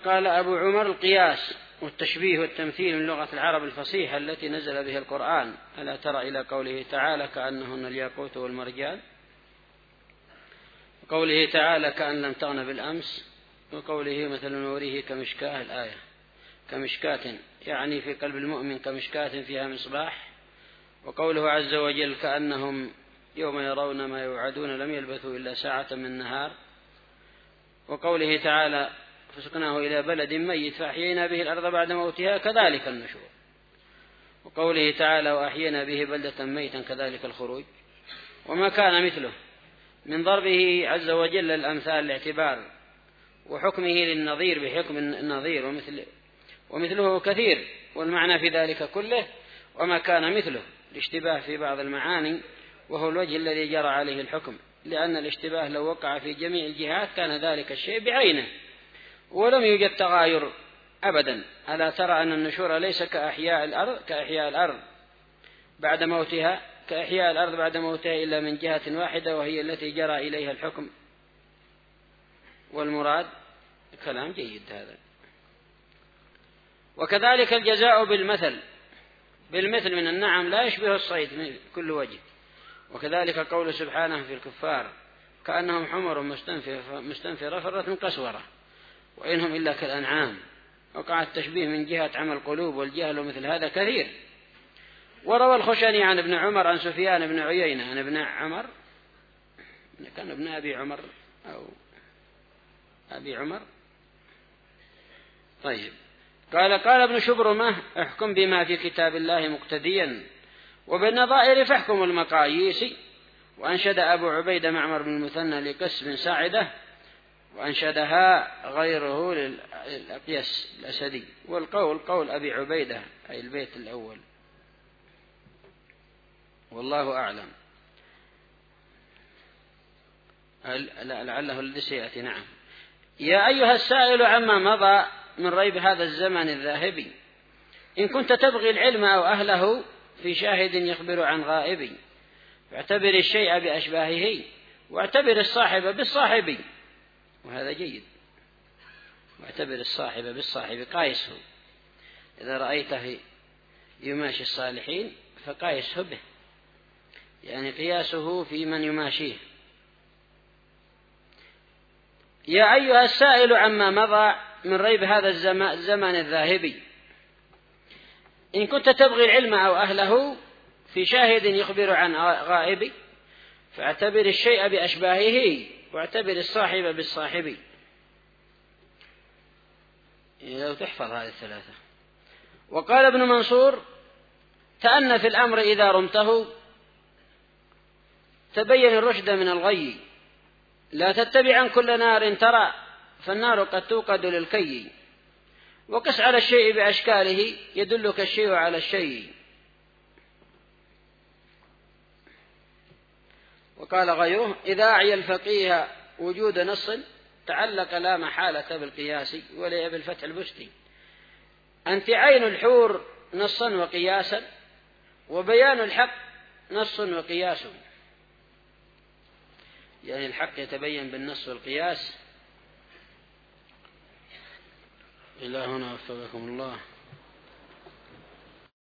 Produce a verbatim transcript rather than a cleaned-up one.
قال أبو عمر: القياس والتشبيه والتمثيل من لغة العرب الفصيحة التي نزل بها القرآن. ألا ترى إلى قوله تعالى: كأنهن الياقوت والمرجان، وقوله تعالى: كأن لم تغن بالأمس، وقوله: مثل نوره كمشكاة، الآية كمشكاة يعني في قلب المؤمن كمشكاة فيها مصباح. وقوله عز وجل: كأنهم يوم يرون ما يوعدون لم يلبثوا إلا ساعة من نهار. وقوله تعالى: فسقناه إلى بلد ميت فأحيينا به الأرض بعد موتها كذلك النشور. وقوله تعالى: وأحيينا به بلدة ميتا كذلك الخروج. وما كان مثله من ضربه عز وجل الأمثال الاعتبار، وحكمه للنظير بحكم النظير، ومثل ومثله كثير، والمعنى في ذلك كله وما كان مثله الاشتباه في بعض المعاني، وهو الوجه الذي جرى عليه الحكم، لأن الاشتباه لو وقع في جميع الجهات كان ذلك الشيء بعينه ولم يوجد تغاير أبدا. ألا ترى أن النشور ليس كأحياء الأرض كأحياء الأرض بعد موتها كأحياء الأرض بعد موتها إلا من جهة واحدة، وهي التي جرى إليها الحكم. والمراد كلام جيد هذا. وكذلك الجزاء بالمثل بالمثل من النعم لا يشبه الصيد من كل وجه. وكذلك قول سبحانه في الكفار: كأنهم حمر مستنفرة فرت من قسورة وإنهم إلا كالأنعام. وقع التشبيه من جهة عمى القلوب والجهل، ومثل هذا كثير. وروى الخشني عن ابن عمر عن سفيان بن عيينة عن ابن عمر، كان ابن أبي عمر أو أبي عمر، طيب، قال: قال ابن شبرمة: احكم بما في كتاب الله مقتديا، وبالنظائر فاحكم المقاييس. وأنشد أبو عبيدة معمر بن المثنى لقس بن ساعدة، وأنشدها غيره للأقيس الأسدي. والقول قول أبي عبيدة أي البيت الأول، والله أعلم. لعله الذي سيأتي. نعم. يا أيها السائل عما مضى من ريب هذا الزمن الذاهب، إن كنت تبغي العلم أو أهله في شاهد يخبر عن غائب، فاعتبر الشيء بأشباهه، واعتبر الصاحب بالصاحب. وهذا جيد. واعتبر الصاحب بالصاحب، قايسه. إذا رأيته يماشي الصالحين فقايسه به، يعني قياسه في من يماشيه. يا أيها السائل عما مضى من ريب هذا الزمان الذاهب، إن كنت تبغي العلم أو أهله في شاهد يخبر عن غائب، فاعتبر الشيء بأشباهه، واعتبر الصاحب بالصاحب. لو تحفظ هذه الثلاثة. وقال ابن منصور: تأن في الأمر إذا رمته، تبين الرشد من الغي، لا تتبعا كل نار ترى، فالنار قد توقد للكي. وقس على الشيء بأشكاله، يدلك الشيء على الشيء. وقال غيره: إذا أعي الفقيه وجود نص، تعلق لا محالة بالقياس، ولي بالفتح البستي. أنت عين الحور نصا وقياسا، وبيان الحق نص وقياس. يعني الحق يتبين بالنص والقياس. إلى هنا وفقكم الله.